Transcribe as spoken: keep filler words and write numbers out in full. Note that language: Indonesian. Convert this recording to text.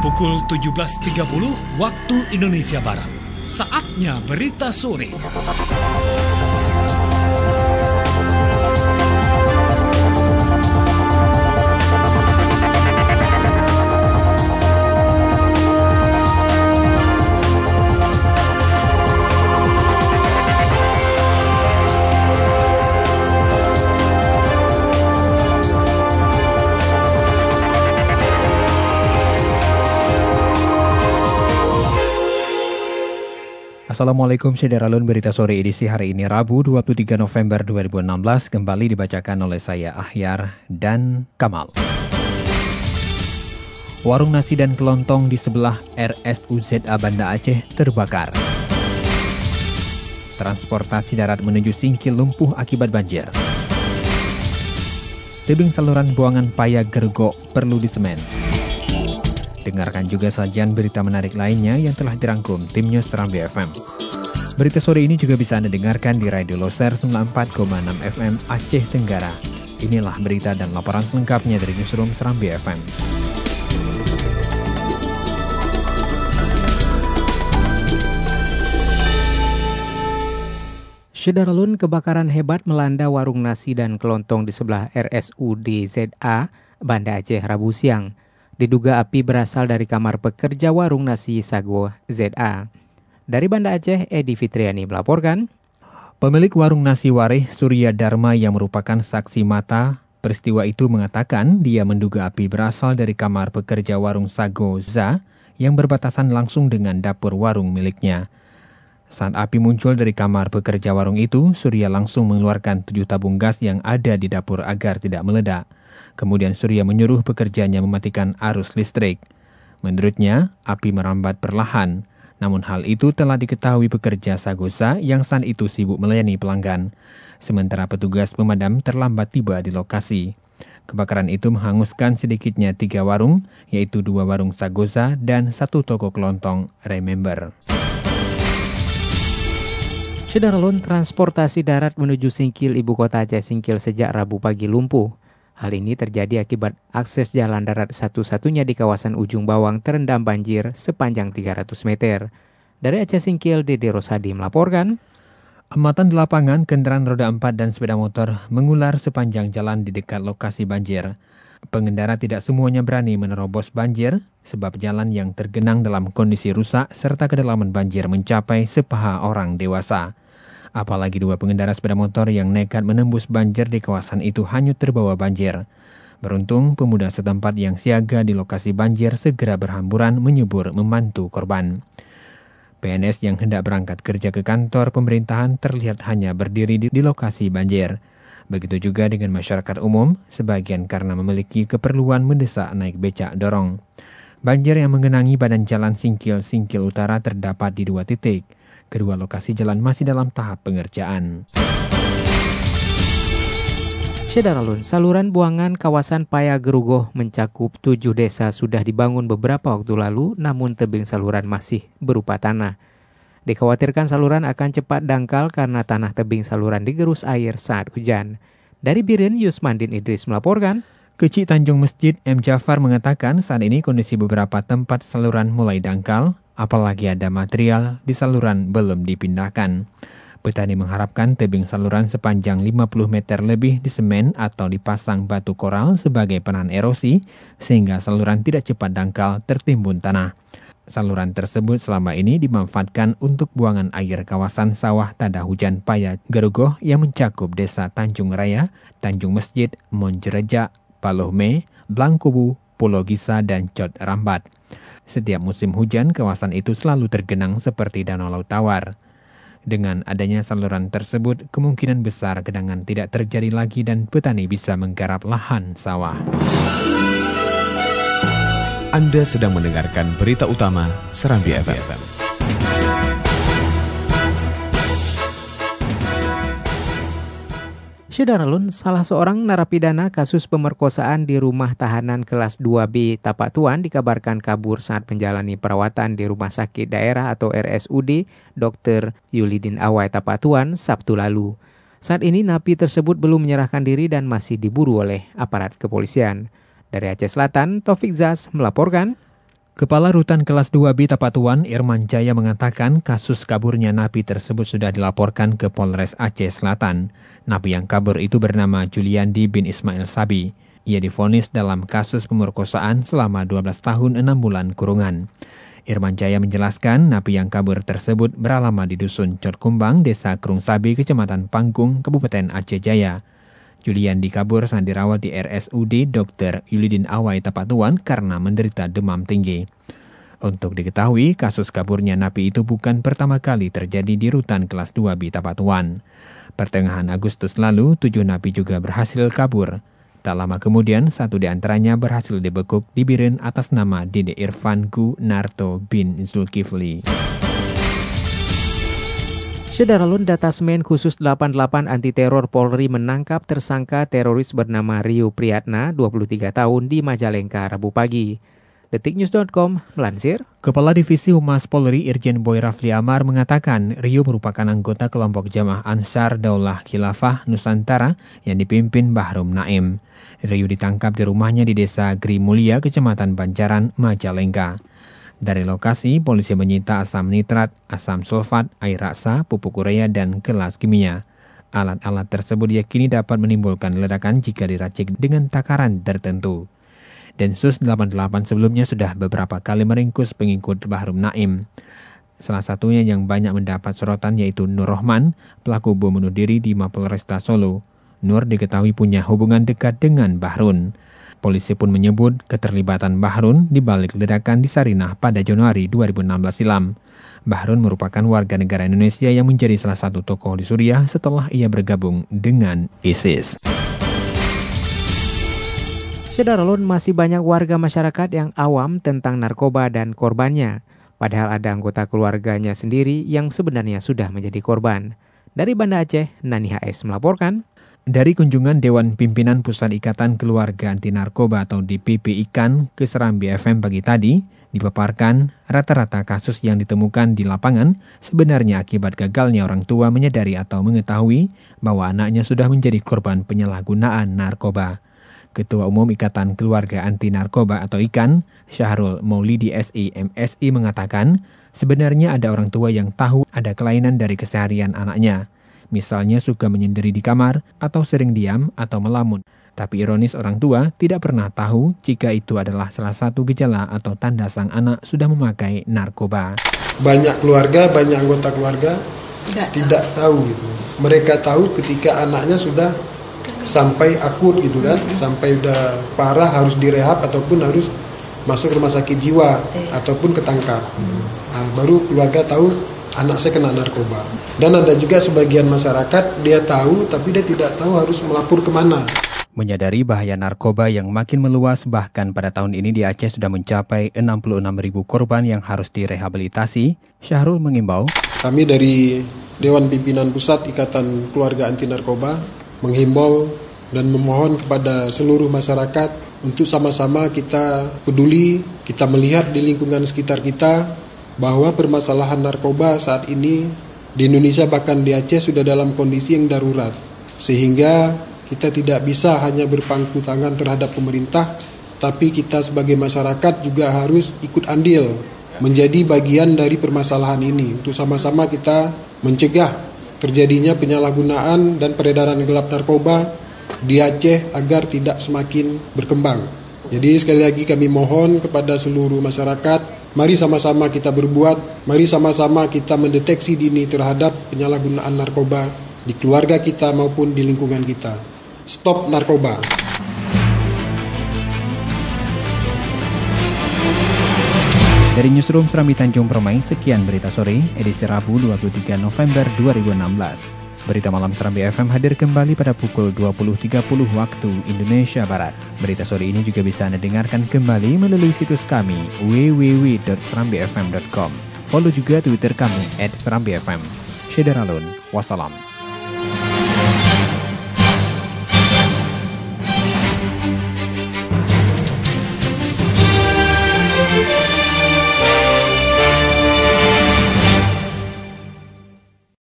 Pukul tujuh belas tiga puluh waktu Indonesia Barat. Saatnya berita sore. Assalamualaikum Syederalun, berita sore edisi hari ini Rabu dua puluh tiga November dua ribu enam belas kembali dibacakan oleh saya Ahyar dan Kamal. Warung nasi dan kelontong di sebelah R S U Z A Banda Aceh terbakar. Transportasi darat menuju Singkil lumpuh akibat banjir. Tebing saluran buangan Paya Gergo perlu disemen. Dengarkan juga sajian berita menarik lainnya yang telah dirangkum tim News Serambi F M. Berita sore ini juga bisa Anda dengarkan di Radio Loser sembilan puluh empat koma enam F M Aceh Tenggara. Inilah berita dan laporan selengkapnya dari Newsroom Serambi F M. Syederalun, kebakaran hebat melanda warung nasi dan kelontong di sebelah R S U D Z A Banda Aceh Rabu siang. Diduga api berasal dari kamar pekerja warung nasi Sago Z A. Dari Banda Aceh, Edi Fitriani melaporkan. Pemilik warung nasi Warih Surya Dharma yang merupakan saksi mata peristiwa itu mengatakan dia menduga api berasal dari kamar pekerja warung Sago Z A yang berbatasan langsung dengan dapur warung miliknya. Saat api muncul dari kamar pekerja warung itu, Surya langsung mengeluarkan tujuh tabung gas yang ada di dapur agar tidak meledak. Kemudian Surya menyuruh pekerjanya mematikan arus listrik. Menurutnya, api merambat perlahan. Namun hal itu telah diketahui pekerja Sagosa yang saat itu sibuk melayani pelanggan. Sementara petugas pemadam terlambat tiba di lokasi. Kebakaran itu menghanguskan sedikitnya tiga warung, yaitu dua warung Sagosa dan satu toko kelontong Remember. Syederalun, transportasi darat menuju Singkil ibu kota Aceh Singkil sejak Rabu pagi lumpuh. Hal ini terjadi akibat akses jalan darat satu-satunya di kawasan Ujung Bawang terendam banjir sepanjang tiga ratus meter. Dari Aceh Singkil, Dede Rosadi melaporkan. Amatan di lapangan, kendaraan roda empat dan sepeda motor mengular sepanjang jalan di dekat lokasi banjir. Pengendara tidak semuanya berani menerobos banjir sebab jalan yang tergenang dalam kondisi rusak serta kedalaman banjir mencapai sepaha orang dewasa. Apalagi dua pengendara sepeda motor yang nekat menembus banjir di kawasan itu hanyut terbawa banjir. Beruntung, pemuda setempat yang siaga di lokasi banjir segera berhamburan menyebur membantu korban. P N S yang hendak berangkat kerja ke kantor pemerintahan terlihat hanya berdiri di, di lokasi banjir. Begitu juga dengan masyarakat umum, sebagian karena memiliki keperluan mendesak naik becak dorong. Banjir yang menggenangi badan jalan Singkil-Singkil Utara terdapat di dua titik. Kedua lokasi jalan masih dalam tahap pengerjaan. Syederalun, saluran buangan kawasan Paya Gerugoh mencakup tujuh desa sudah dibangun beberapa waktu lalu, namun tebing saluran masih berupa tanah. Dikhawatirkan saluran akan cepat dangkal karena tanah tebing saluran digerus air saat hujan. Dari Biren, Yusmandin Idris melaporkan. Kecik Tanjung Masjid M. Jafar mengatakan saat ini kondisi beberapa tempat saluran mulai dangkal, apalagi ada material di saluran belum dipindahkan. Petani mengharapkan tebing saluran sepanjang lima puluh meter lebih disemen atau dipasang batu koral sebagai penahan erosi, sehingga saluran tidak cepat dangkal tertimbun tanah. Saluran tersebut selama ini dimanfaatkan untuk buangan air kawasan sawah tada hujan Paya Gerugoh yang mencakup desa Tanjung Raya, Tanjung Masjid, Monjereja, Palohme, Blangkubu, Pulau Gisa, dan Cot Rambat. Setiap musim hujan, kawasan itu selalu tergenang seperti Danau Laut Tawar. Dengan adanya saluran tersebut, kemungkinan besar genangan tidak terjadi lagi dan petani bisa menggarap lahan sawah. Anda sedang mendengarkan berita utama Serambi F M. Syederalun, salah seorang narapidana kasus pemerkosaan di rumah tahanan kelas dua B Tapak Tuan dikabarkan kabur saat menjalani perawatan di Rumah Sakit Daerah atau R S U D Dokter Yulidin Awai Tapak Tuan Sabtu lalu. Saat ini napi tersebut belum menyerahkan diri dan masih diburu oleh aparat kepolisian. Dari Aceh Selatan, Taufik Zaz melaporkan. Kepala Rutan Kelas dua B Tapatuan, Irman Jaya mengatakan kasus kaburnya napi tersebut sudah dilaporkan ke Polres Aceh Selatan. Napi yang kabur itu bernama Juliandi bin Ismail Sabi. Ia divonis dalam kasus pemerkosaan selama dua belas tahun enam bulan kurungan. Irman Jaya menjelaskan napi yang kabur tersebut beralamat di Dusun Cotkumbang, Desa Krung Sabi, Kecamatan Panggung, Kabupaten Aceh Jaya. Juliandi kabur saat dirawat di R S U D Dokter Yulidin Awai Tapatuan karena menderita demam tinggi. Untuk diketahui, kasus kaburnya napi itu bukan pertama kali terjadi di Rutan Kelas dua B Tapatuan. Pertengahan Agustus lalu, tujuh napi juga berhasil kabur. Tak lama kemudian, satu di antaranya berhasil dibekuk di Biren atas nama Dede Irfan Gu Narto bin Zulkifli. Sederalun Datasmen Khusus delapan puluh delapan Anti Teror Polri menangkap tersangka teroris bernama Rio Priyatna, dua puluh tiga tahun, di Majalengka Rabu pagi. detiknews dot com melansir. Kepala Divisi Humas Polri Irjen Boy Rafli Amar mengatakan Rio merupakan anggota kelompok Jamaah Ansar Daulah Khilafah Nusantara yang dipimpin Bahrum Naim. Rio ditangkap di rumahnya di Desa Gri Mulia, Kecamatan Banjaran, Majalengka. Dari lokasi, polisi menyita asam nitrat, asam sulfat, air raksa, pupuk urea, dan gelas kimia. Alat-alat tersebut diyakini dapat menimbulkan ledakan jika diracik dengan takaran tertentu. Densus delapan puluh delapan sebelumnya sudah beberapa kali meringkus pengikut Bahrum Naim. Salah satunya yang banyak mendapat sorotan yaitu Nur Rohman, pelaku bom bunuh diri di Mapolresta Solo. Nur diketahui punya hubungan dekat dengan Bahrun. Polisi pun menyebut keterlibatan Bahrun di balik ledakan di Sarinah pada Januari dua ribu enam belas silam. Bahrun merupakan warga negara Indonesia yang menjadi salah satu tokoh di Suriah setelah ia bergabung dengan ISIS. Sederalun, masih banyak warga masyarakat yang awam tentang narkoba dan korbannya. Padahal ada anggota keluarganya sendiri yang sebenarnya sudah menjadi korban. Dari Banda Aceh, Nani H S melaporkan. Dari kunjungan Dewan Pimpinan Pusat Ikatan Keluarga Anti Narkoba atau D P P I K A N ke Serambi F M pagi tadi, dipaparkan rata-rata kasus yang ditemukan di lapangan sebenarnya akibat gagalnya orang tua menyadari atau mengetahui bahwa anaknya sudah menjadi korban penyalahgunaan narkoba. Ketua Umum Ikatan Keluarga Anti Narkoba atau I K A N, Syahrul Maulidi S I M S I mengatakan, sebenarnya ada orang tua yang tahu ada kelainan dari keseharian anaknya. Misalnya suka menyendiri di kamar, atau sering diam, atau melamun. Tapi ironis orang tua tidak pernah tahu jika itu adalah salah satu gejala atau tanda sang anak sudah memakai narkoba. Banyak keluarga, banyak anggota keluarga tidak, tidak tahu gitu. Mereka tahu ketika anaknya sudah sampai akut gitu kan, hmm. sampai udah parah harus direhab ataupun harus masuk rumah sakit jiwa eh. ataupun ketangkap. Hmm. Nah, baru keluarga tahu anak saya kena narkoba. Dan ada juga sebagian masyarakat dia tahu tapi dia tidak tahu harus melapor kemana. Menyadari bahaya narkoba yang makin meluas, bahkan pada tahun ini di Aceh sudah mencapai enam puluh enam ribu korban yang harus direhabilitasi, Syahrul mengimbau. Kami dari Dewan Pimpinan Pusat Ikatan Keluarga Anti Narkoba menghimbau dan memohon kepada seluruh masyarakat untuk sama-sama kita peduli, kita melihat di lingkungan sekitar kita bahwa permasalahan narkoba saat ini di Indonesia bahkan di Aceh sudah dalam kondisi yang darurat. Sehingga kita tidak bisa hanya berpangku tangan terhadap pemerintah, tapi kita sebagai masyarakat juga harus ikut andil menjadi bagian dari permasalahan ini untuk sama-sama kita mencegah terjadinya penyalahgunaan dan peredaran gelap narkoba di Aceh agar tidak semakin berkembang. Jadi sekali lagi kami mohon kepada seluruh masyarakat, mari sama-sama kita berbuat, mari sama-sama kita mendeteksi dini terhadap penyalahgunaan narkoba di keluarga kita maupun di lingkungan kita. Stop narkoba. Dari Newsroom Serambi Tanjung Permai, sekian berita sore, edisi Rabu dua puluh tiga November dua ribu enam belas. Berita malam Serambi F M hadir kembali pada pukul dua puluh tiga puluh waktu Indonesia Barat. Berita sore ini juga bisa Anda dengarkan kembali melalui situs kami w w w dot serambi f m dot com. Follow juga Twitter kami at serambi f m. Syederalun, wassalam. We'll be right back.